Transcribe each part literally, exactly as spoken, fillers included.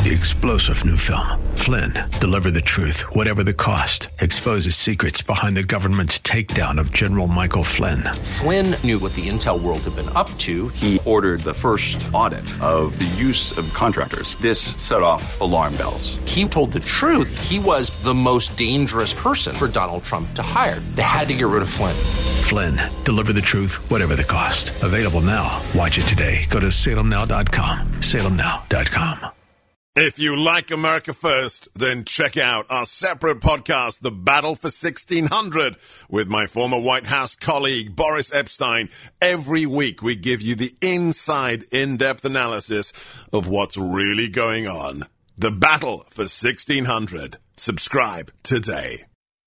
The explosive new film, Flynn, deliver the truth, whatever the cost, exposes secrets behind the government's takedown of General Michael Flynn. Flynn knew what the intel world had been up to. He ordered the first audit of the use of contractors. This set off alarm bells. He told the truth. He was the most dangerous person for Donald Trump to hire. They had to get rid of Flynn. Flynn, deliver the truth, whatever the cost. Available now. Watch it today. Go to salem now dot com. salem now dot com. If you like America First, then check out our separate podcast, The Battle for sixteen hundred, with my former White House colleague, Boris Epstein. Every week, we give you the inside, in-depth analysis of what's really going on. The Battle for sixteen hundred. Subscribe today.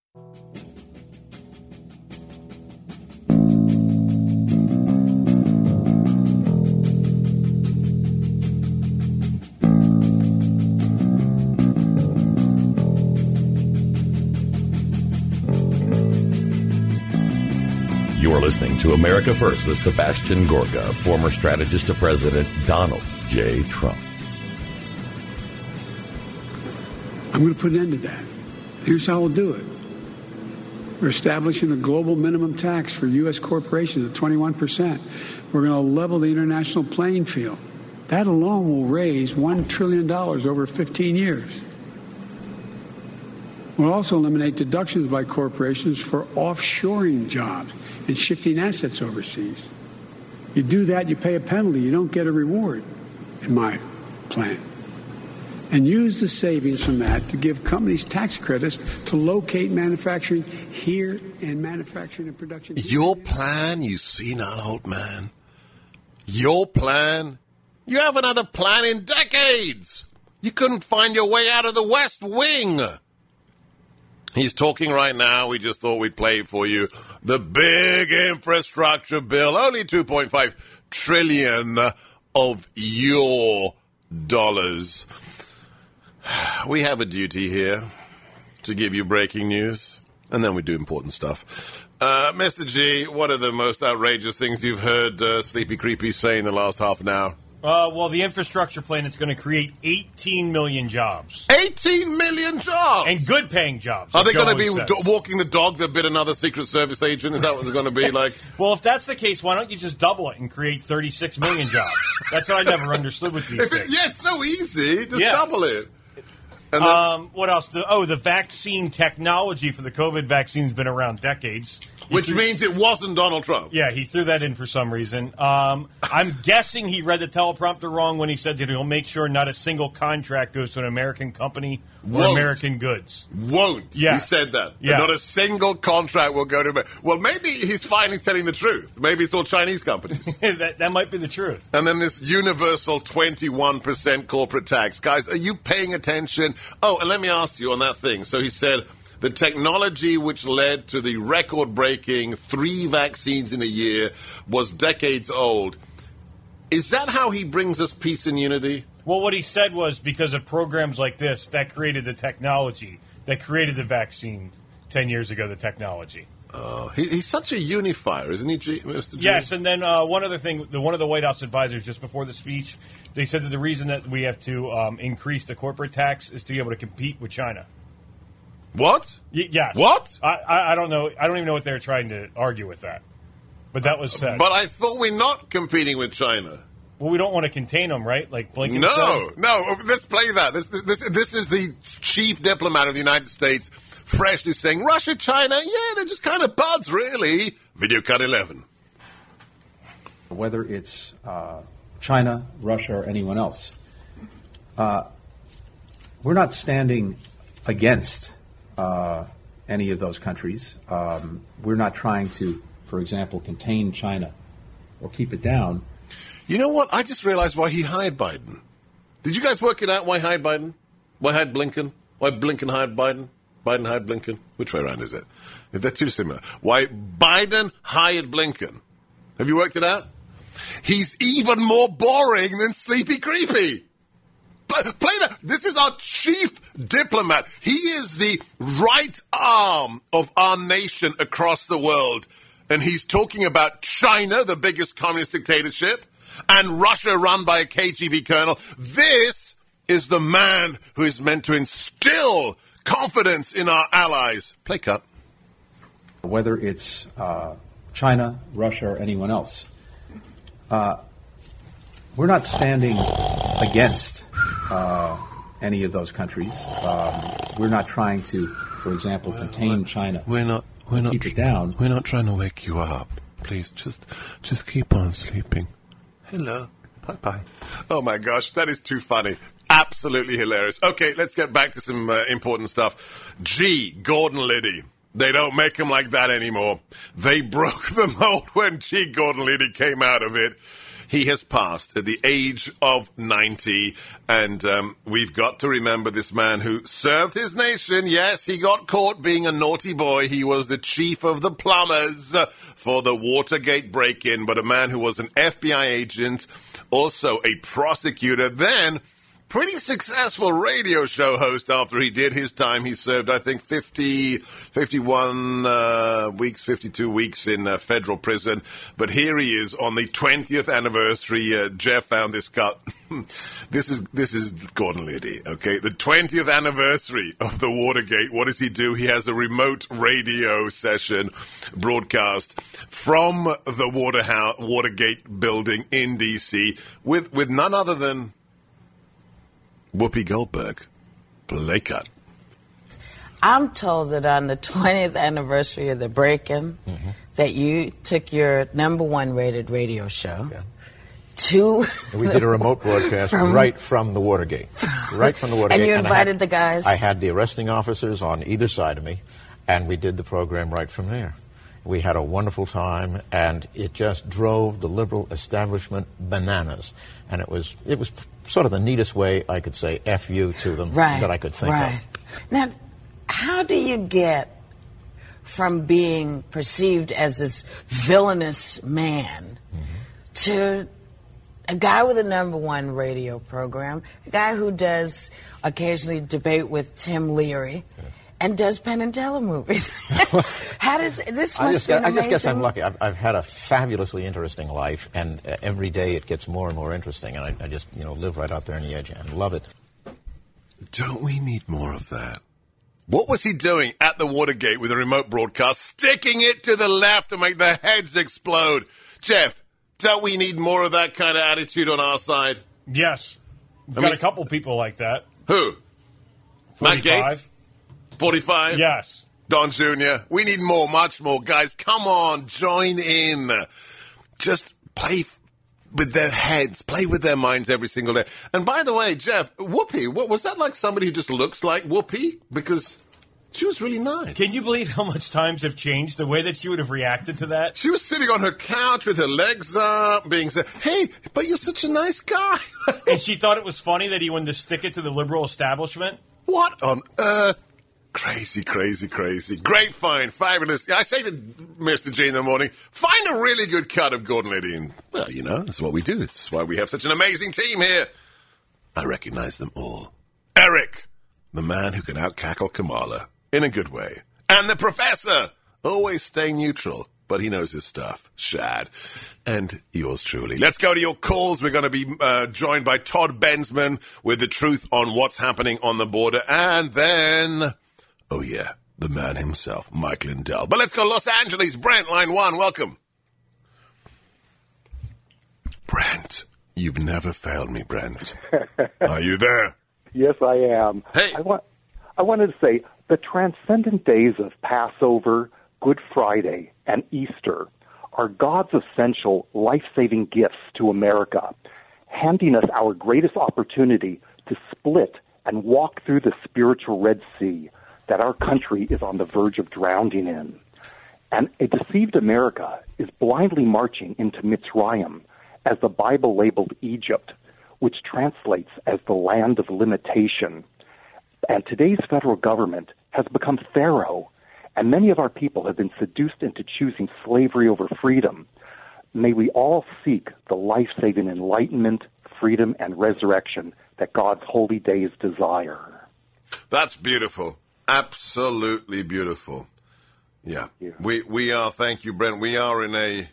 You are listening to America First with Sebastian Gorka, former strategist to President Donald J. Trump. I'm going to put an end to that. Here's how we'll do it. We're establishing a global minimum tax for U S corporations at twenty-one percent. We're going to level the international playing field. That alone will raise one trillion dollars over fifteen years. We'll also eliminate deductions by corporations for offshoring jobs and shifting assets overseas. You do that, you pay a penalty. You don't get a reward, in my plan. And use the savings from that to give companies tax credits to locate manufacturing here and manufacturing and production. Your plan, you senile old man. Your plan? You haven't had a plan in decades. You couldn't find your way out of the West Wing. He's talking right now. We just thought we'd play it for you. The big infrastructure bill, only two point five trillion of your dollars. We have a duty here to give you breaking news, and then we do important stuff. Uh, Mister G, what are the most outrageous things you've heard uh, Sleepy Creepy say in the last half an hour? Uh, well, the infrastructure plan is going to create eighteen million jobs. eighteen million jobs? And good-paying jobs. Are they going to be says. do- walking the dog that bit another Secret Service agent? Is that what they're going to be like? Well, if that's the case, why don't you just double it and create thirty-six million jobs? That's what I never understood with these If things. it, yeah, it's so easy. Just Yeah. double it. And then, Um, what else? The, oh, the vaccine technology for the COVID vaccine's been around decades. He which threw, means it wasn't Donald Trump. Yeah, he threw that in for some reason. Um, I'm guessing he read the teleprompter wrong when he said that he'll make sure not a single contract goes to an American company or Won't. American goods. Won't. Yes. He said that. Yeah. Not a single contract will go to America. Well, maybe he's finally telling the truth. Maybe it's all Chinese companies. that, that might be the truth. And then this universal twenty-one percent corporate tax. Guys, are you paying attention? Oh, and let me ask you on that thing. So he said the technology which led to the record-breaking three vaccines in a year was decades old. Is that how he brings us peace and unity? Well, what he said was because of programs like this, that created the technology, that created the vaccine ten years ago, the technology. Oh, he, he's such a unifier, isn't he, G, Mister G? Yes, and then uh, one other thing, the, one of the White House advisors just before the speech, they said that the reason that we have to um, increase the corporate tax is to be able to compete with China. What? Y- yes. What? I, I, I don't know. I don't even know what they're trying to argue with that. But that was said. But I thought we're not competing with China. Well, we don't want to contain them, right? Like Blinken No, said. no. Let's play that. This, this, this is the chief diplomat of the United States freshly saying, Russia, China, yeah, they're just kind of buds, really. Video cut eleven. Whether it's uh, China, Russia, or anyone else, uh, we're not standing against uh, any of those countries. Um, we're not trying to, for example, contain China or keep it down. You know what? I just realized why he hired Biden. Did you guys work it out why he hired Biden? Why hired Blinken? Why Blinken hired Biden? Biden hired Blinken? Which way around is it? They're too similar. Why Biden hired Blinken? Have you worked it out? He's even more boring than Sleepy Creepy. Play that. This is our chief diplomat. He is the right arm of our nation across the world. And he's talking about China, the biggest communist dictatorship, and Russia run by a K G B colonel. This is the man who is meant to instill confidence in our allies. Play cut. Whether it's uh, China, Russia, or anyone else, uh, we're not standing against uh, any of those countries. Um, we're not trying to, for example, contain China. We're not. We're not. Keep it down. We're not trying to wake you up. Please, just, just keep on sleeping. Hello. Bye bye. Oh my gosh, that is too funny. Absolutely hilarious. Okay, let's get back to some uh, important stuff. G. Gordon Liddy. They don't make them like that anymore. They broke the mold when G. Gordon Liddy came out of it. He has passed at the age of ninety, and um, we've got to remember this man who served his nation. Yes, he got caught being a naughty boy. He was the chief of the plumbers for the Watergate break-in, but a man who was an F B I agent, also a prosecutor, then pretty successful radio show host after he did his time. He served, I think, fifty, fifty-one uh, weeks, fifty-two weeks in uh, federal prison. But here he is on the twentieth anniversary. Uh, Jeff found this cut. this is this is Gordon Liddy, okay? The twentieth anniversary of the Watergate. What does he do? He has a remote radio session broadcast from the Waterhouse, Watergate building in D C with, with none other than Whoopi Goldberg. Play cut. I'm told that on the twentieth anniversary of the break-in, mm-hmm. that you took your number one rated radio show yeah. to... We did a remote broadcast from, right from the Watergate. Right from the Watergate. And you invited and the guys? I had the arresting officers on either side of me, and we did the program right from there. We had a wonderful time, and it just drove the liberal establishment bananas. And it was it was sort of the neatest way I could say F you to them right, that I could think right. of. Now, how do you get from being perceived as this villainous man mm-hmm. to a guy with a number one radio program, a guy who does occasionally debate with Tim Leary, yeah. and does Penn and Teller movies? How does this? Must I just, be I just guess I'm lucky. I've, I've had a fabulously interesting life, and uh, every day it gets more and more interesting. And I, I just, you know, live right out there on the edge and love it. Don't we need more of that? What was he doing at the Watergate with a remote broadcast, sticking it to the left to make their heads explode? Jeff, don't we need more of that kind of attitude on our side? Yes. We've I got mean, a couple people like that. Who? Matt Gaetz? forty-five? Yes. Don Junior We need more, much more. Guys, come on, join in. Just play f- with their heads, play with their minds every single day. And by the way, Jeff, Whoopi, what, was that like somebody who just looks like Whoopi? Because she was really nice. Can you believe how much times have changed? The way that she would have reacted to that? She was sitting on her couch with her legs up, being said, hey, but you're such a nice guy. And she thought it was funny that he wanted to stick it to the liberal establishment? What on earth? Crazy, crazy, crazy. Great find. Fabulous. I say to Mister G in the morning, find a really good cut of Gordon Liddy. And, well, you know, that's what we do. It's why we have such an amazing team here. I recognize them all. Eric, the man who can out-cackle Kamala in a good way. And the professor, always staying neutral, but he knows his stuff. Shad. And yours truly. Let's go to your calls. We're going to be uh, joined by Todd Bensman with the truth on what's happening on the border. And then... oh, yeah, the man himself, Mike Lindell. But let's go to Los Angeles. Brent, line one, welcome. Brent, you've never failed me, Brent. Are you there? Yes, I am. Hey. I, want, I wanted to say the transcendent days of Passover, Good Friday, and Easter are God's essential life-saving gifts to America, handing us our greatest opportunity to split and walk through the spiritual Red Sea that our country is on the verge of drowning in. And a deceived America is blindly marching into Mitzrayim, as the Bible labeled Egypt, which translates as the land of limitation. And today's federal government has become Pharaoh, and many of our people have been seduced into choosing slavery over freedom. May we all seek the life-saving enlightenment, freedom, and resurrection that God's holy days desire. That's beautiful. Absolutely beautiful. Yeah. Yeah. We we are, thank you, Brent, we are in a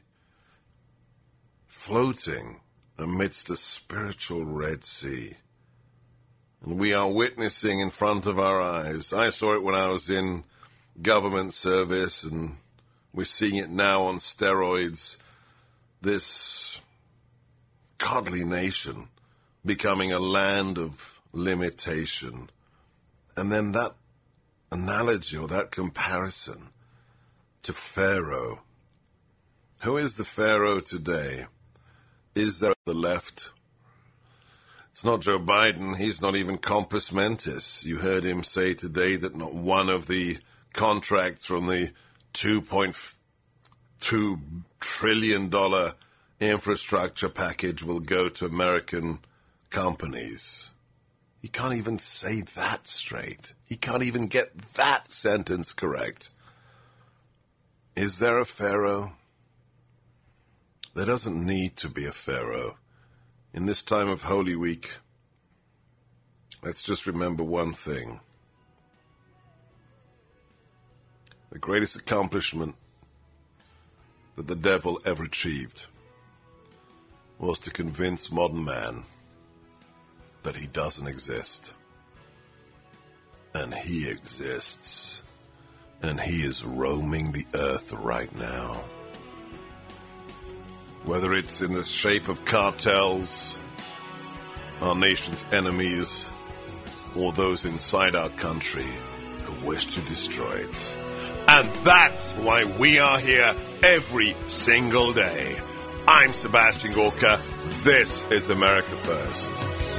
floating amidst a spiritual Red Sea. And we are witnessing in front of our eyes. I saw it when I was in government service, and we're seeing it now on steroids. This godly nation becoming a land of limitation. And then that analogy or that comparison to Pharaoh. Who is the Pharaoh today? Is there the left? It's not Joe Biden. He's not even compos mentis. You heard him say today that not one of the contracts from the two point two trillion dollars infrastructure package will go to American companies. He can't even say that straight. He can't even get that sentence correct. Is there a Pharaoh? There doesn't need to be a Pharaoh. In this time of Holy Week, let's just remember one thing. The greatest accomplishment that the devil ever achieved was to convince modern man that he doesn't exist. And he exists. And he is roaming the earth right now. Whether it's in the shape of cartels, our nation's enemies, or those inside our country who wish to destroy it. And that's why we are here every single day. I'm Sebastian Gorka. This is America First.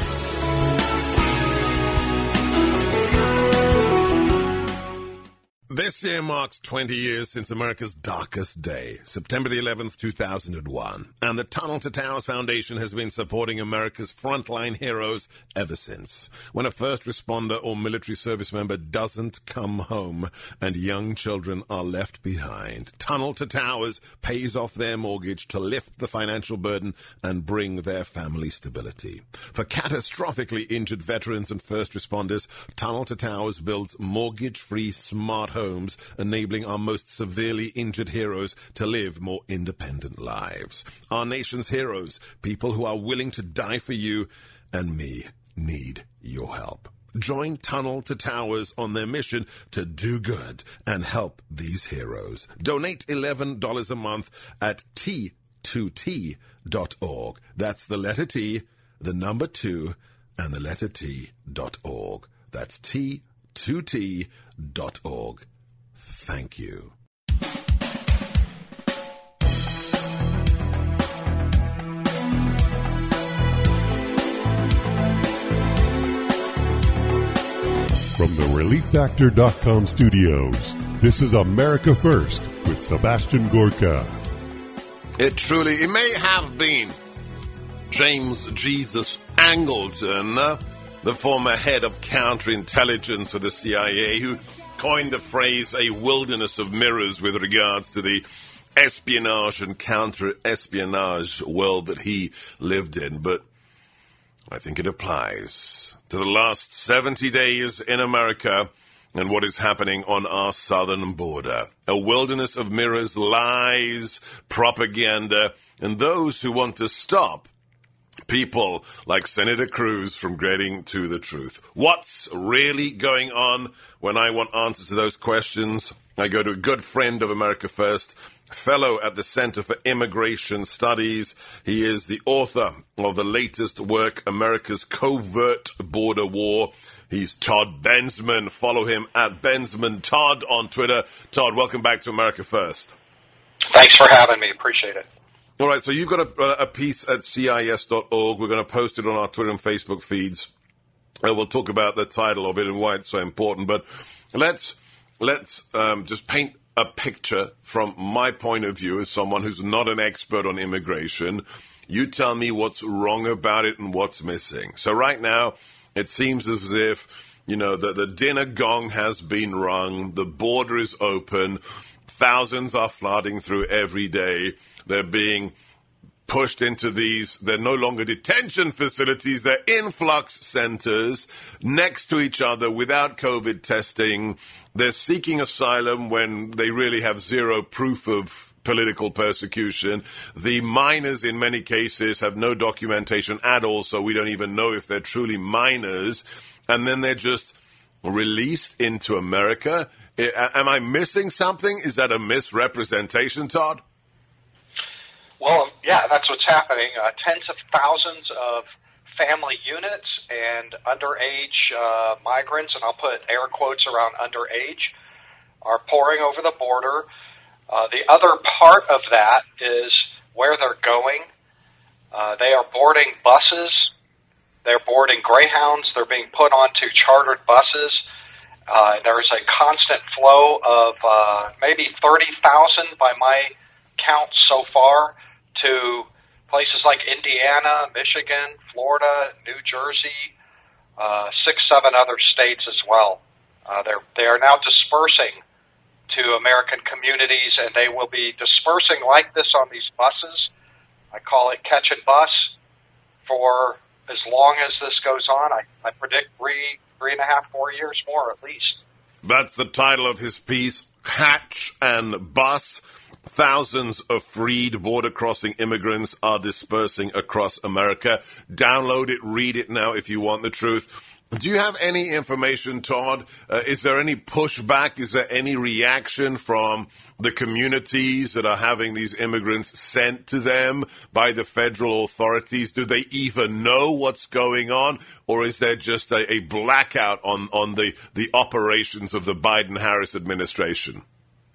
This year marks twenty years since America's darkest day, September the eleventh, two thousand one. And the Tunnel to Towers Foundation has been supporting America's frontline heroes ever since. When a first responder or military service member doesn't come home and young children are left behind, Tunnel to Towers pays off their mortgage to lift the financial burden and bring their family stability. For catastrophically injured veterans and first responders, Tunnel to Towers builds mortgage-free smart homes. Homes, enabling our most severely injured heroes to live more independent lives. Our nation's heroes, people who are willing to die for you and me, need your help. Join Tunnel to Towers on their mission to do good and help these heroes. Donate eleven dollars a month at T two T dot org. That's the letter T, the number two, and the letter T dot org. That's T two T dot org. Thank you. From the Relief Factor dot com studios, this is America First with Sebastian Gorka. It truly, it may have been James Jesus Angleton, the former head of counterintelligence for the C I A, who coined the phrase a wilderness of mirrors with regards to the espionage and counter-espionage world that he lived in. But I think it applies to the last seventy days in America and what is happening on our southern border. A wilderness of mirrors, lies, propaganda, and those who want to stop people like Senator Cruz from getting to the truth. What's really going on? When I want answers to those questions, I go to a good friend of America First, fellow at the Center for Immigration Studies. He is the author of the latest work, America's Covert Border War. He's Todd Bensman. Follow him at Bensman Todd on Twitter. Todd, welcome back to America First. Thanks for having me. Appreciate it. All right, so you've got a, a piece at C I S dot org. We're going to post it on our Twitter and Facebook feeds. Uh, we'll talk about the title of it and why it's so important. But let's let's um, just paint a picture from my point of view as someone who's not an expert on immigration. You tell me what's wrong about it and what's missing. So right now, it seems as if, you know, the, the dinner gong has been rung. The border is open. Thousands are flooding through every day. They're being pushed into these, they're no longer detention facilities, they're influx centers next to each other without COVID testing. They're seeking asylum when they really have zero proof of political persecution. The minors, in many cases, have no documentation at all, so we don't even know if they're truly minors. and then they're just released into America. I, am I missing something? Is that a misrepresentation, Todd? Well, yeah, that's what's happening. Uh, tens of thousands of family units and underage uh, migrants, and I'll put air quotes around underage, are pouring over the border. Uh, the other part of that is where they're going. Uh, they are boarding buses. They're boarding Greyhounds. They're being put onto chartered buses. Uh, there is a constant flow of uh, maybe thirty thousand by my count so far to places like Indiana, Michigan, Florida, New Jersey, uh, six, seven other states as well. Uh, they're, they are now dispersing to American communities, and they will be dispersing like this on these buses. I call it catch and bus for as long as this goes on. I, I predict three, three and a half, four years more at least. That's the title of his piece, Catch and Bus. Thousands of freed border-crossing immigrants are dispersing across America. Download it, read it now if you want the truth. Do you have any information, Todd? Uh, is there any pushback? Is there any reaction from the communities that are having these immigrants sent to them by the federal authorities? Do they even know what's going on? Or is there just a, a blackout on, on the, the operations of the Biden-Harris administration?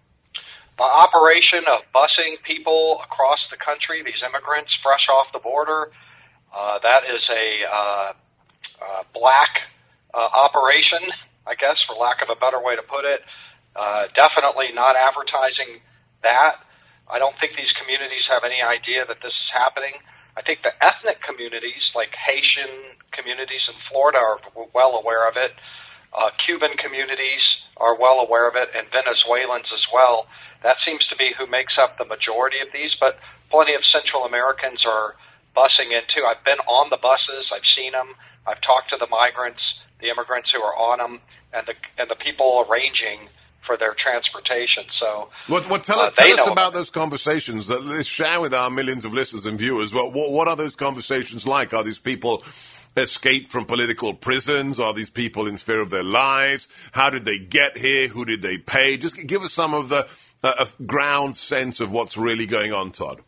The operation of busing people across the country, these immigrants fresh off the border, uh, that is a uh, uh, black uh, operation, I guess, for lack of a better way to put it. Uh, definitely not advertising that. I don't think these communities have any idea that this is happening. I think the ethnic communities, like Haitian communities in Florida, are well aware of it. Uh, Cuban communities are well aware of it, and Venezuelans as well. That seems to be who makes up the majority of these, but plenty of Central Americans are busing in too. I've been on the buses. I've seen them. I've talked to the migrants, the immigrants who are on them, and the and the people arranging for their transportation. So, what, what tell, uh, tell us about, about those conversations. Let's share with our millions of listeners and viewers. What, what, what are those conversations like? Are these people escaped from political prisons? Are these people in fear of their lives? How did they get here? Who did they pay? Just give us some of the uh, ground sense of what's really going on, Todd.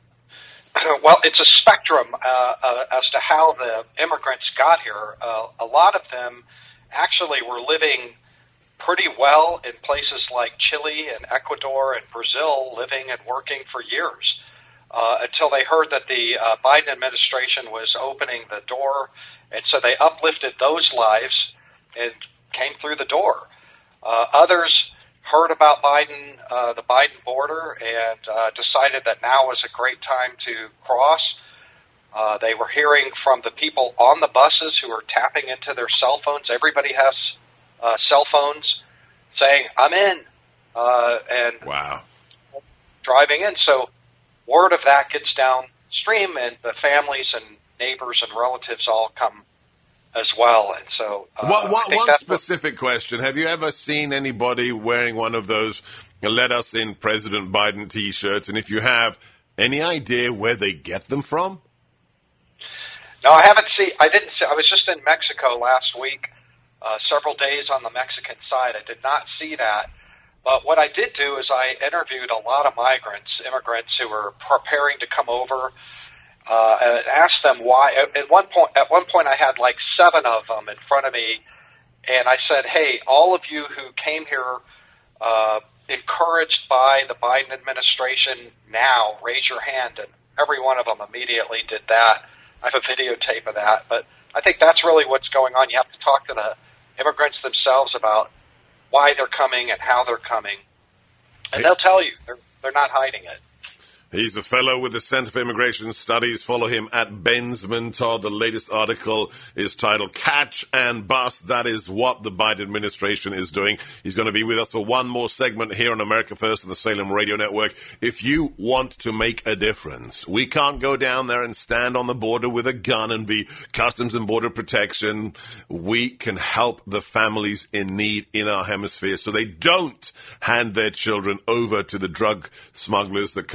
Well, it's a spectrum uh, uh, as to how the immigrants got here. Uh, a lot of them actually were living pretty well in places like Chile and Ecuador and Brazil, living and working for years. Uh, until they heard that the uh, Biden administration was opening the door, and so they uplifted those lives and came through the door. Uh, others heard about Biden, uh, the Biden border, and uh, decided that now was a great time to cross. Uh, they were hearing from the people on the buses who were tapping into their cell phones. Everybody has uh, cell phones saying, "I'm in," uh, and wow, driving in. So word of that gets downstream, and the families and neighbors and relatives all come as well. And so, uh, what, what, one that's specific what, question: have you ever seen anybody wearing one of those "Let Us In" President Biden T-shirts? And if you have, any idea where they get them from? No, I haven't seen. I didn't see. I was just in Mexico last week, uh, several days on the Mexican side. I did not see that. But what I did do is I interviewed a lot of migrants, immigrants who were preparing to come over, uh, and asked them why. At one point, at one point, I had like seven of them in front of me, and I said, "Hey, all of you who came here, uh, encouraged by the Biden administration, now raise your hand." And every one of them immediately did that. I have a videotape of that, but I think that's really what's going on. You have to talk to the immigrants themselves about why they're coming and how they're coming, and they'll tell you. They're they're not hiding it. He's a fellow with the Center for Immigration Studies. Follow him at Bensman Todd. The latest article is titled "Catch and Bus." That is what the Biden administration is doing. He's going to be with us for one more segment here on America First and the Salem Radio Network. If you want to make a difference, we can't go down there and stand on the border with a gun and be Customs and Border Protection. We can help the families in need in our hemisphere so they don't hand their children over to the drug smugglers, the cartels,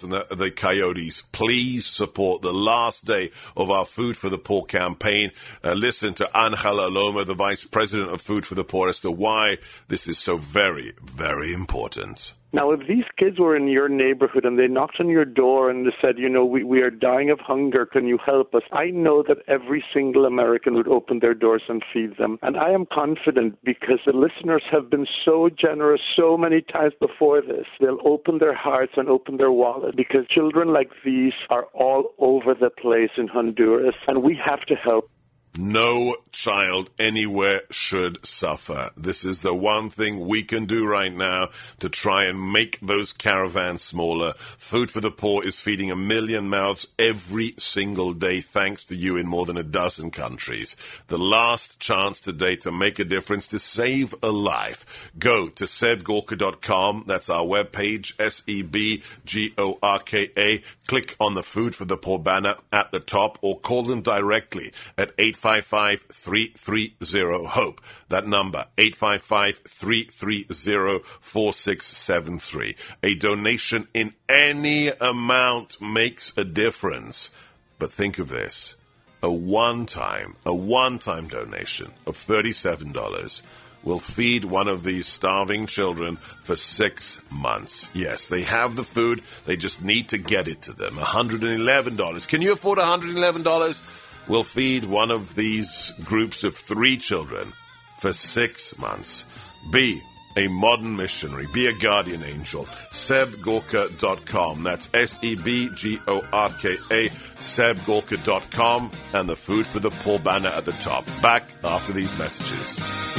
Cardinals and the, the Coyotes. Please support the last day of our Food for the Poor campaign. Uh, listen to Angela Loma, the Vice President of Food for the Poor, as to why this is so very, very important. Now, if these kids were in your neighborhood and they knocked on your door and they said, you know, we, we are dying of hunger, can you help us? I know that every single American would open their doors and feed them. And I am confident because the listeners have been so generous so many times before this. They'll open their hearts and open their wallet because children like these are all over the place in Honduras, and we have to help. No child anywhere should suffer. This is the one thing we can do right now to try and make those caravans smaller. Food for the Poor is feeding a million mouths every single day, thanks to you in more than a dozen countries. The last chance today to make a difference, to save a life. Go to seb gorka dot com. That's our webpage, S E B G O R K A. Click on the Food for the Poor banner at the top or call them directly at eight five five, three three zero, HOPE. That number, eight five five, three three zero, four six seven three. A donation in any amount makes a difference. But think of this. A one-time, a one-time donation of thirty-seven dollars will feed one of these starving children for six months. Yes, they have the food. They just need to get it to them. one hundred eleven dollars. Can you afford one hundred eleven dollars? We'll feed one of these groups of three children for six months. Be a modern missionary. Be a guardian angel. seb gorka dot com. That's S E B G O R K A. seb gorka dot com. And the Food for the Poor banner at the top. Back after these messages.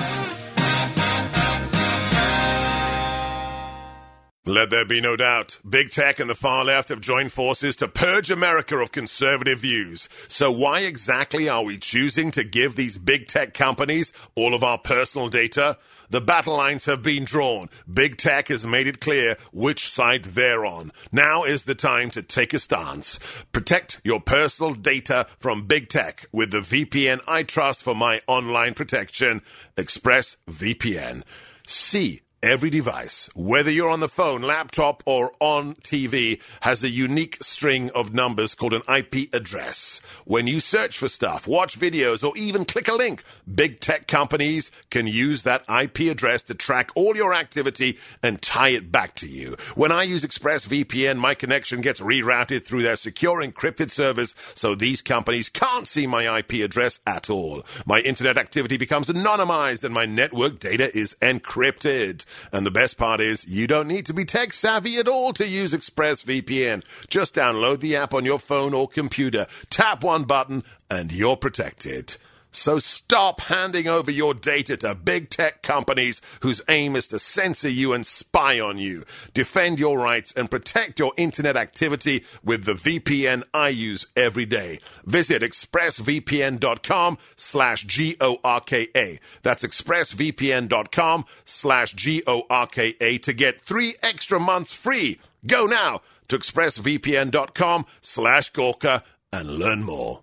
Let there be no doubt, big tech and the far left have joined forces to purge America of conservative views. So why exactly are we choosing to give these big tech companies all of our personal data? The battle lines have been drawn. Big tech has made it clear which side they're on. Now is the time to take a stance. Protect your personal data from big tech with the V P N I trust for my online protection, ExpressVPN. See, every device, whether you're on the phone, laptop, or on T V, has a unique string of numbers called an I P address. When you search for stuff, watch videos, or even click a link, big tech companies can use that I P address to track all your activity and tie it back to you. When I use ExpressVPN, my connection gets rerouted through their secure encrypted servers, so these companies can't see my I P address at all. My internet activity becomes anonymized, and my network data is encrypted. And the best part is, you don't need to be tech savvy at all to use ExpressVPN. Just download the app on your phone or computer, tap one button, and you're protected. So stop handing over your data to big tech companies whose aim is to censor you and spy on you. Defend your rights and protect your internet activity with the V P N I use every day. Visit expressvpn.com slash G-O-R-K-A. That's expressvpn.com slash G-O-R-K-A to get three extra months free. Go now to expressvpn.com slash Gorka and learn more.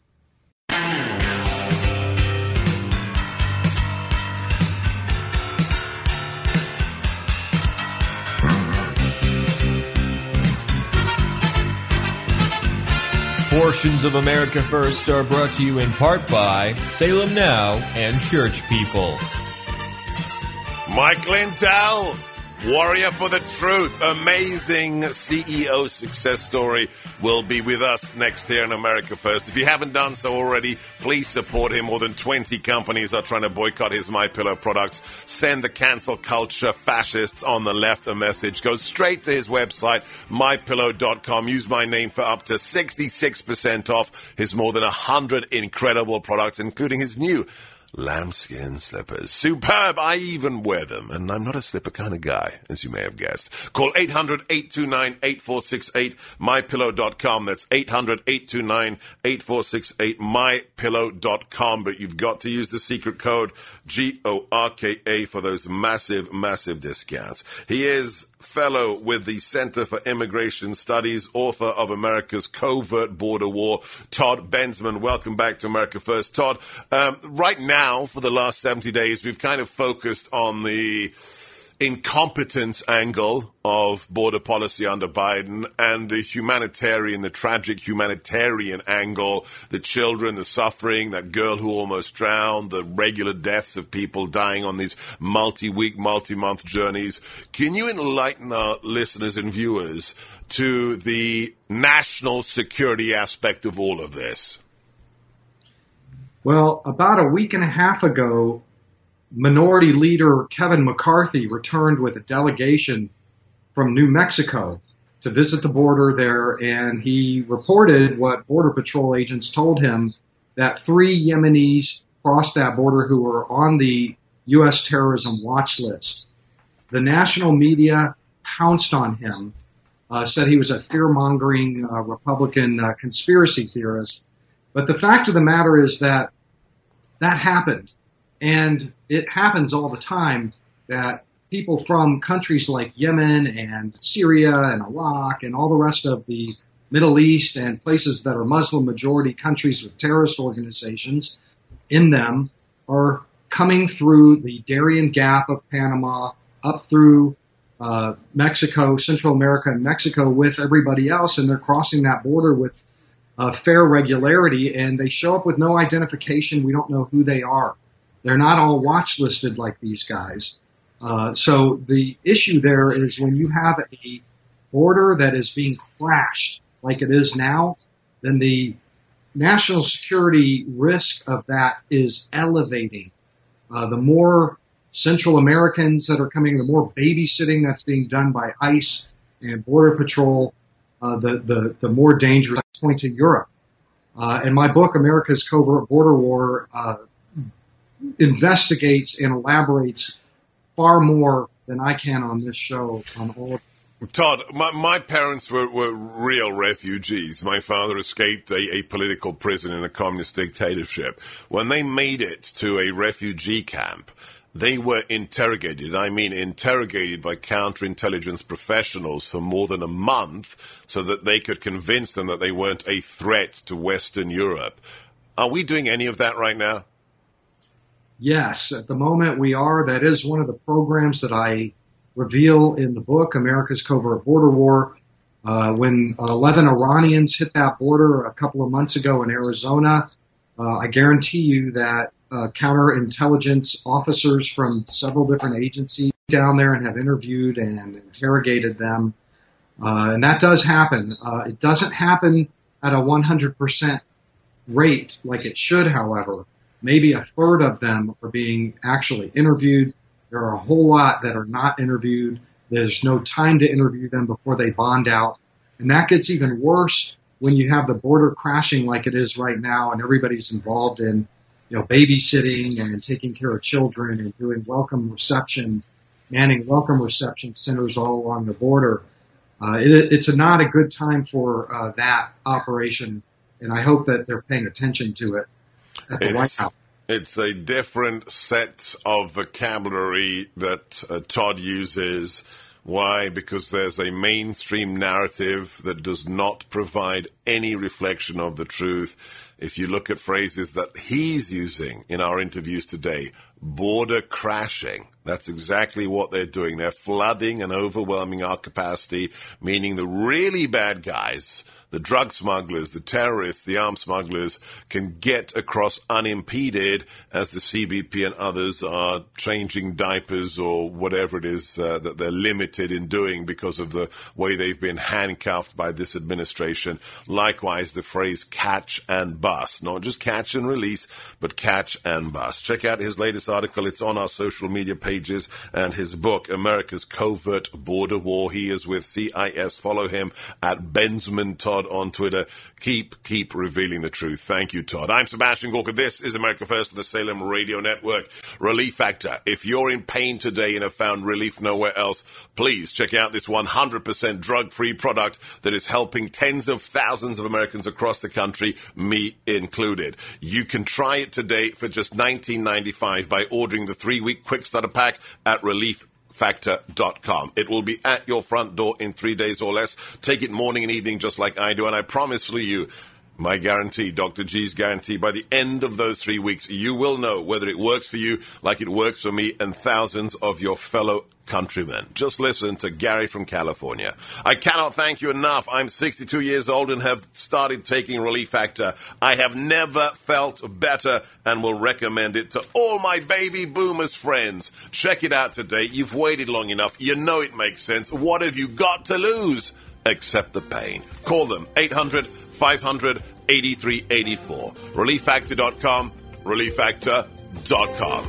Portions of America First are brought to you in part by Salem Now and Church People. Mike Lindell, warrior for the truth, amazing C E O success story, will be with us next here in America First. If you haven't done so already, please support him. More than twenty companies are trying to boycott his MyPillow products. Send the cancel culture fascists on the left a message. Go straight to his website, my pillow dot com. Use my name for up to sixty-six percent off his more than one hundred incredible products, including his new lambskin slippers. Superb. I even wear them, and I'm not a slipper kind of guy, as you may have guessed. Call eight hundred, eight two nine, eight four six eight, my pillow dot com. That's eight hundred, eight two nine, eight four six eight, my pillow dot com. But you've got to use the secret code G O R K A for those massive, massive discounts. He is fellow with the Center for Immigration Studies, author of America's Covert Border War, Todd Bensman. Welcome back to America First. Todd, um, right now, for the last seventy days, we've kind of focused on the incompetence angle of border policy under Biden and the humanitarian, the tragic humanitarian angle, the children, the suffering, that girl who almost drowned, the regular deaths of people dying on these multi-week, multi-month journeys. Can you enlighten our listeners and viewers to the national security aspect of all of this? Well, about a week and a half ago, Minority Leader Kevin McCarthy returned with a delegation from New Mexico to visit the border there, and he reported what Border Patrol agents told him, that three Yemenis crossed that border who were on the U S terrorism watch list. The national media pounced on him, uh, said he was a fear-mongering uh, Republican uh, conspiracy theorist. But the fact of the matter is that that happened. And it happens all the time that people from countries like Yemen and Syria and Iraq and all the rest of the Middle East and places that are Muslim majority countries with terrorist organizations in them are coming through the Darien Gap of Panama, up through uh, Mexico, Central America and Mexico with everybody else, and they're crossing that border with uh, fair regularity, and they show up with no identification. We don't know who they are. They're not all watch listed like these guys. Uh, so the issue there is when you have a border that is being crashed like it is now, then the national security risk of that is elevating. Uh, the more Central Americans that are coming, the more babysitting that's being done by ICE and Border Patrol, uh, the, the, the more dangerous point to Europe. Uh, and my book, America's Covert Border War, uh, investigates and elaborates far more than I can on this show on all of it. Todd, my, my parents were, were real refugees. My father escaped a, a political prison in a communist dictatorship. When they made it to a refugee camp, they were interrogated, I mean interrogated by counterintelligence professionals for more than a month so that they could convince them that they weren't a threat to Western Europe. Are we doing any of that right now? Yes, at the moment we are. That is one of the programs that I reveal in the book, America's Covert Border War. Uh, when eleven Iranians hit that border a couple of months ago in Arizona, uh, I guarantee you that uh, counterintelligence officers from several different agencies down there and have interviewed and interrogated them. Uh, and that does happen. Uh, it doesn't happen at a one hundred percent rate like it should, however. Maybe a third of them are being actually interviewed. There are a whole lot that are not interviewed. There's no time to interview them before they bond out. And that gets even worse when you have the border crashing like it is right now and everybody's involved in, you know, babysitting and taking care of children and doing welcome reception, manning welcome reception centers all along the border. Uh, it, it's a, not a good time for uh, that operation, and I hope that they're paying attention to it at the It's- White House. It's a different set of vocabulary that uh, Todd uses. Why? Because there's a mainstream narrative that does not provide any reflection of the truth. If you look at phrases that he's using in our interviews today, border crashing, that's exactly what they're doing. They're flooding and overwhelming our capacity, meaning the really bad guys, the drug smugglers, the terrorists, the arms smugglers, can get across unimpeded as the C B P and others are changing diapers or whatever it is uh, that they're limited in doing because of the way they've been handcuffed by this administration. Likewise, the phrase catch and bust, not just catch and release, but catch and bust. Check out his latest article. It's on our social media pages, and his book, America's Covert Border War. He is with C I S. Follow him at Bensman Todd on Twitter. Keep, keep revealing the truth. Thank you, Todd. I'm Sebastian Gorka. This is America First on the Salem Radio Network. Relief Factor. If you're in pain today and have found relief nowhere else, please check out this one hundred percent drug-free product that is helping tens of thousands of Americans across the country, me included. You can try it today for just nineteen ninety-five by ordering the three-week quick starter pack at relief factor dot com. It will be at your front door in three days or less. Take it morning and evening just like I do, and I promise you, my guarantee, Doctor G's guarantee, by the end of those three weeks, you will know whether it works for you like it works for me and thousands of your fellow countrymen. Just listen to Gary from California. I cannot thank you enough. I'm sixty-two years old and have started taking Relief Factor. I have never felt better and will recommend it to all my baby boomers friends. Check it out today. You've waited long enough. You know it makes sense. What have you got to lose? Except the pain. Call them, eight hundred, five hundred, eighty-three eighty-four. relief factor dot com, relief factor dot com.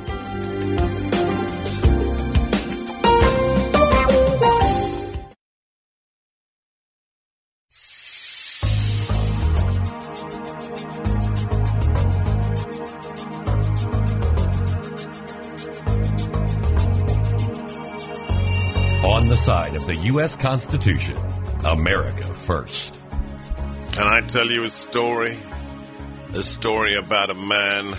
On the side of the U S Constitution, America first. Can I tell you a story? A story about a man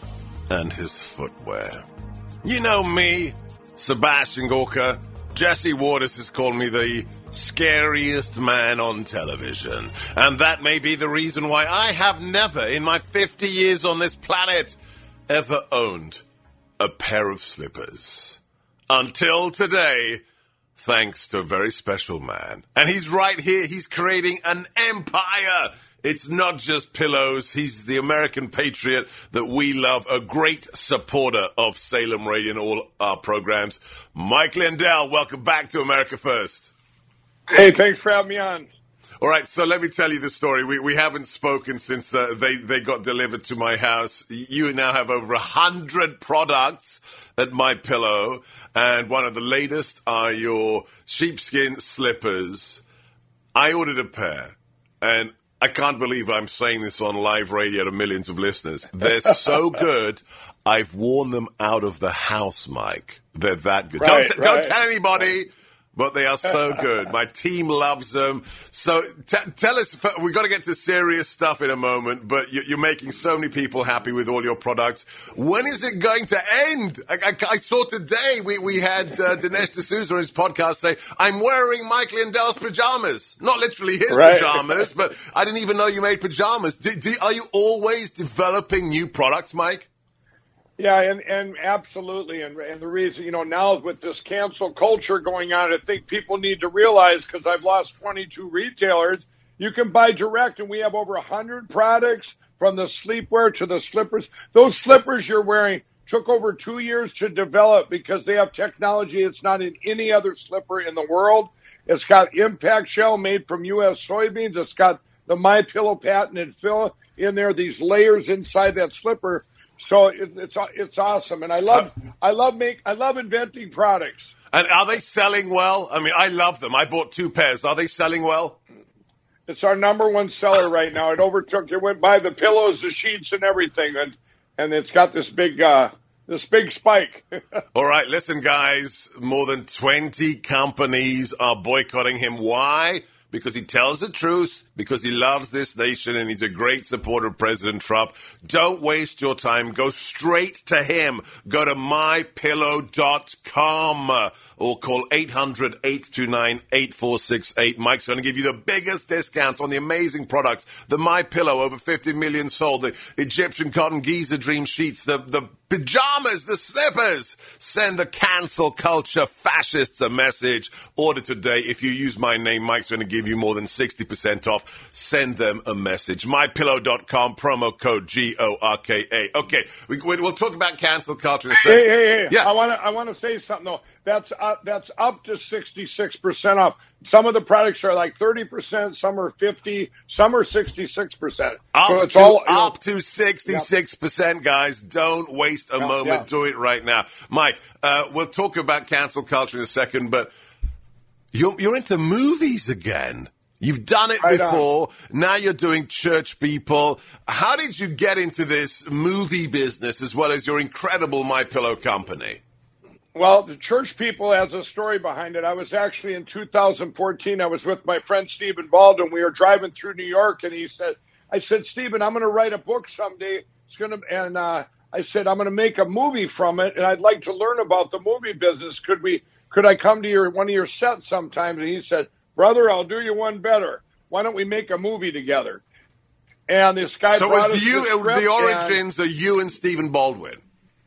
and his footwear. You know me, Sebastian Gorka. Jesse Waters has called me the scariest man on television. And that may be the reason why I have never, in my fifty years on this planet, ever owned a pair of slippers. Until today, thanks to a very special man. And he's right here. He's creating an empire. It's not just pillows. He's the American patriot that we love, a great supporter of Salem Radio and all our programs. Mike Lindell, welcome back to America First. Hey, thanks for having me on. All right, so let me tell you the story. We we haven't spoken since uh, they, they got delivered to my house. You now have over one hundred products at MyPillow, and one of the latest are your sheepskin slippers. I ordered a pair, and I can't believe I'm saying this on live radio to millions of listeners. They're so good, I've worn them out of the house, Mike. They're that good. Right, don't, right. don't tell anybody. But they are so good. My team loves them. So t- tell us, we've got to get to serious stuff in a moment, but you're making so many people happy with all your products. When is it going to end? I, I, I saw today we, we had uh, Dinesh D'Souza on his podcast say, I'm wearing Mike Lindell's pajamas. Not literally his right. pajamas, but I didn't even know you made pajamas. Do, do, are you always developing new products, Mike? Yeah, and, and absolutely. And, and the reason, you know, now with this cancel culture going on, I think people need to realize, because I've lost twenty-two retailers, you can buy direct, and we have over one hundred products from the sleepwear to the slippers. Those slippers you're wearing took over two years to develop because they have technology it's not in any other slipper in the world. It's got impact shell made from U S soybeans. It's got the MyPillow patented fill in there, these layers inside that slipper. So it, it's it's awesome, and I love I love make I love inventing products. And are they selling well? I mean, I love them. I bought two pairs. Are they selling well? It's our number one seller right now. It overtook. It went by the pillows, the sheets, and everything, and and it's got this big uh, this big spike. All right, listen, guys. More than twenty companies are boycotting him. Why? Because he tells the truth, because he loves this nation, and he's a great supporter of President Trump. Don't waste your time. Go straight to him. Go to my pillow dot com or call eight hundred, eight two nine, eight four six eight. Mike's going to give you the biggest discounts on the amazing products. The MyPillow, over fifty million sold. The Egyptian cotton Giza Dream sheets. The, the pajamas, the slippers. Send the cancel culture fascists a message. Order today. If you use my name, Mike's going to give you more than sixty percent off. Send them a message. my pillow dot com, promo code G O R K A. Okay, we, we'll talk about cancel culture in a second. Hey, hey, hey. Yeah. I want to I want to say something, though. That's up, that's up to sixty-six percent up. Some of the products are like thirty percent, some are fifty, some are sixty-six percent. Up, so it's to, all, you know, up to sixty-six percent, yeah. guys. Don't waste a yeah, moment. Yeah. Do it right now. Mike, uh, we'll talk about cancel culture in a second, but you're, you're into movies again. You've done it right before. On. Now you're doing church people. How did you get into this movie business as well as your incredible MyPillow company? Well, the church people has a story behind it. I was actually in two thousand fourteen, I was with my friend Stephen Baldwin. We were driving through New York, and he said, I said, Stephen, I'm going to write a book someday. It's going to, and uh, I said, I'm going to make a movie from it, and I'd like to learn about the movie business. Could we, could I come to your one of your sets sometime? And he said, brother, I'll do you one better. Why don't we make a movie together? And this guy so brought it was us you, the, script the origins and, are you and Stephen Baldwin.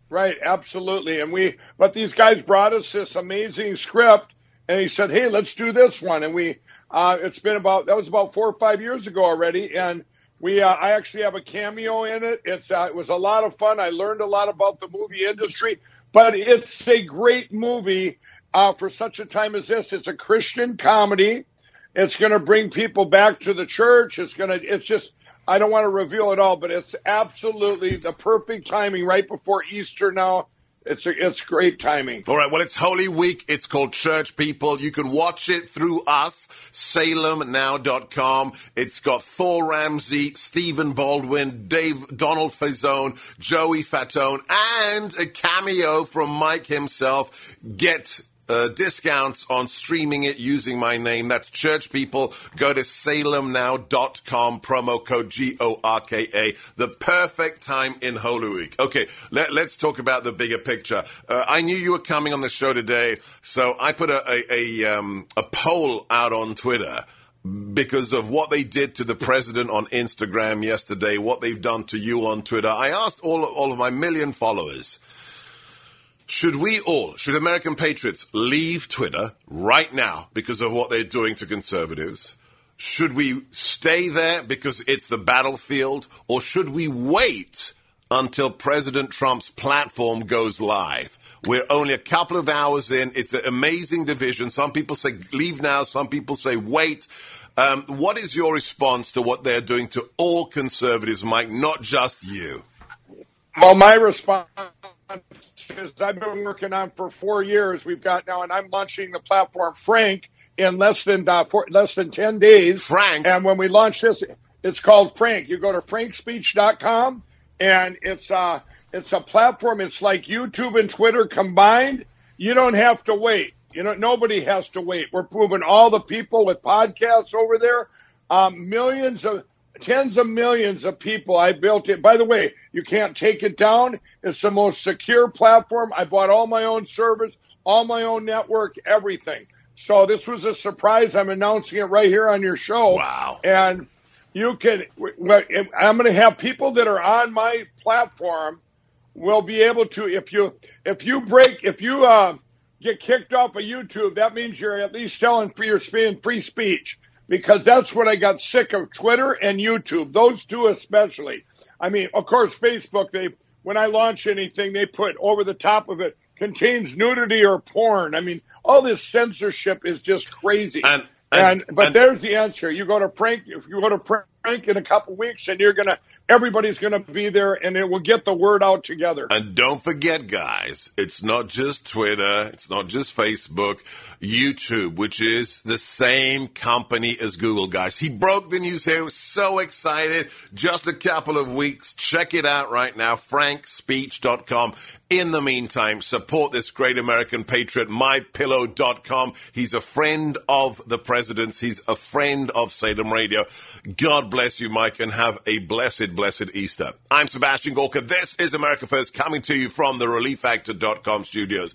Right, absolutely. And we, but these guys brought us this amazing script, and he said, "Hey, let's do this one." And we, uh, it's been about that was about four or five years ago already, and we, uh, I actually have a cameo in it. It's, uh, it was a lot of fun. I learned a lot about the movie industry, but it's a great movie uh, for such a time as this. It's a Christian comedy. It's going to bring people back to the church. It's going to, it's just. I don't want to reveal it all, but it's absolutely the perfect timing right before Easter now. It's a, it's great timing. All right, well, it's Holy Week. It's called Church People. You can watch it through us, Salem Now dot com. It's got Thor Ramsey, Stephen Baldwin, Dave, Donald Faison, Joey Fatone, and a cameo from Mike himself. Get Uh, discounts on streaming it using my name. That's Church People. Go to Salem Now dot com, promo code G O R K A. The perfect time in Holy Week. Okay, let, let's talk about the bigger picture. Uh, I knew you were coming on the show today, so I put a, a, a, um, a poll out on Twitter because of what they did to the president on Instagram yesterday, what they've done to you on Twitter. I asked all, all of my million followers, should we all, should American patriots leave Twitter right now because of what they're doing to conservatives? Should we stay there because it's the battlefield? Or should we wait until President Trump's platform goes live? We're only a couple of hours in. It's an amazing division. Some people say leave now. Some people say wait. Um, what is your response to what they're doing to all conservatives, Mike, not just you? Well, my response is I've been working on for four years. We've got now, and I'm launching the platform Frank in less than uh, four, less than ten days. Frank. And when we launch this, it's called Frank. You go to frank speech dot com, and it's uh it's a platform. It's like YouTube and Twitter combined. You don't have to wait. You know, nobody has to wait. We're moving all the people with podcasts over there. Um, millions of. Tens of millions of people. I built it. By the way, you can't take it down. It's the most secure platform. I bought all my own servers, all my own network, everything. So this was a surprise. I'm announcing it right here on your show. Wow. And you can, I'm going to have people that are on my platform will be able to, if you, if you break, if you uh, get kicked off of YouTube, that means you're at least telling free, you're free speech. Because that's what I got sick of, Twitter and YouTube, those two especially. I mean, of course, Facebook, they when I launch anything, they put over the top of it, contains nudity or porn. I mean, all this censorship is just crazy. And, and, and But and, there's the answer. You go to Frank, if you go to Frank in a couple weeks, and you're going to, everybody's going to be there, and it will get the word out together. And don't forget, guys, it's not just Twitter, it's not just Facebook, YouTube, which is the same company as Google, guys. He broke the news here. He was so excited. Just a couple of weeks. Check it out right now, frank speech dot com. In the meantime, support this great American patriot, my pillow dot com. He's a friend of the president's. He's a friend of Salem Radio. God bless you, Mike, and have a blessed, blessed Easter. I'm Sebastian Gorka. This is America First, coming to you from the relief factor dot com studios.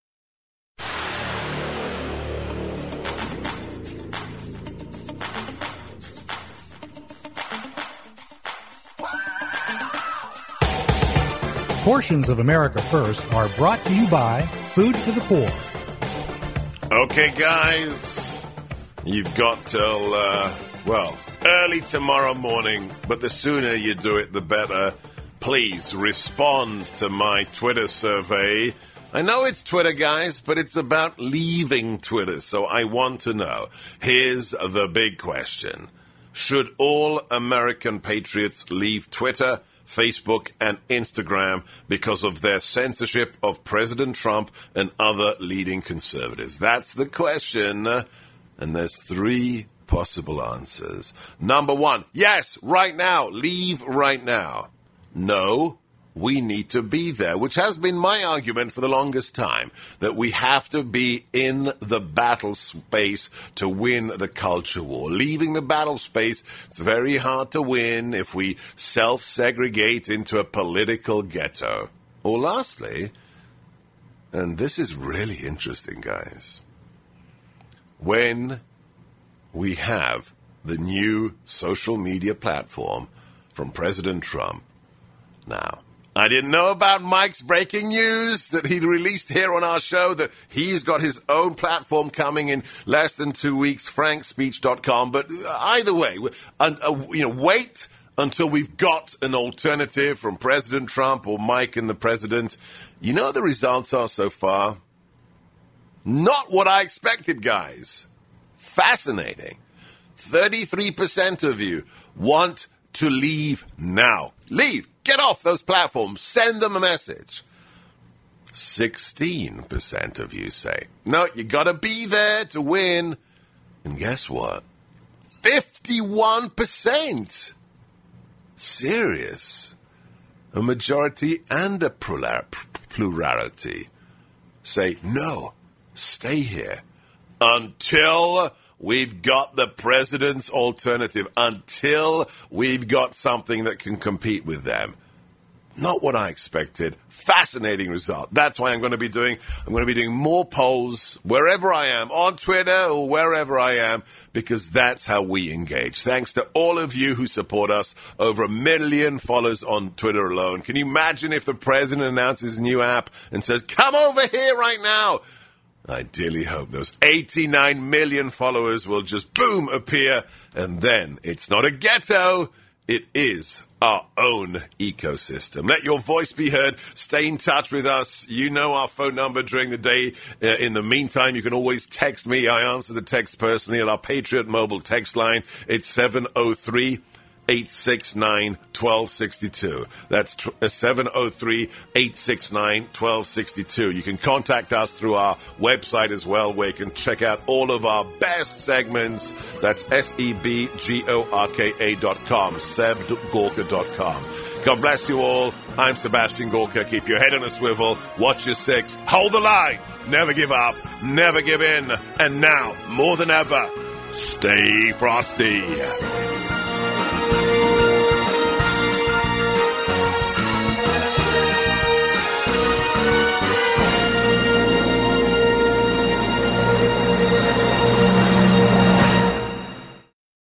Portions of America First are brought to you by Food for the Poor. Okay, guys, you've got till, uh, well, early tomorrow morning, but the sooner you do it, the better. Please respond to my Twitter survey. I know it's Twitter, guys, but it's about leaving Twitter, so I want to know. Here's the big question. Should all American patriots leave Twitter, Facebook, and Instagram because of their censorship of President Trump and other leading conservatives? That's the question, and there's three possible answers. Number one, yes, right now, leave right now. No, we need to be there, which has been my argument for the longest time, that we have to be in the battle space to win the culture war. Leaving the battle space, it's very hard to win if we self-segregate into a political ghetto. Or lastly, and this is really interesting, guys, when we have the new social media platform from President Trump. Now, I didn't know about Mike's breaking news that he released here on our show, that he's got his own platform coming in less than two weeks, frank speech dot com. But either way, uh, uh, you know, wait until we've got an alternative from President Trump or Mike and the president. You know what the results are so far? Not what I expected, guys. Fascinating. thirty-three percent of you want to leave now. Leave. Get off those platforms. Send them a message. sixteen percent of you say, no, you got to be there to win. And guess what? fifty-one percent. Serious. A majority and a plurality say, no, stay here until we've got the president's alternative, until we've got something that can compete with them. Not what I expected. Fascinating result. That's why I'm going to be doing, I'm going to be doing more polls wherever I am, on Twitter or wherever I am, because that's how we engage. Thanks to all of you who support us. Over a million followers on Twitter alone. Can you imagine if the president announces a new app and says, come over here right now? I dearly hope those eighty-nine million followers will just, boom, appear. And then it's not a ghetto. It is our own ecosystem. Let your voice be heard. Stay in touch with us. You know our phone number during the day. Uh, in the meantime, you can always text me. I answer the text personally at our Patriot Mobile text line. It's seven oh three, eight six nine, one two six two. That's seven oh three, eight six nine, one two six two. You can contact us through our website as well, where you can check out all of our best segments. That's S E B G O R K A dot com, seb gorka dot com. God bless you all. I'm Sebastian Gorka. Keep your head on a swivel. Watch your six. Hold the line. Never give up. Never give in. And now, more than ever, stay frosty.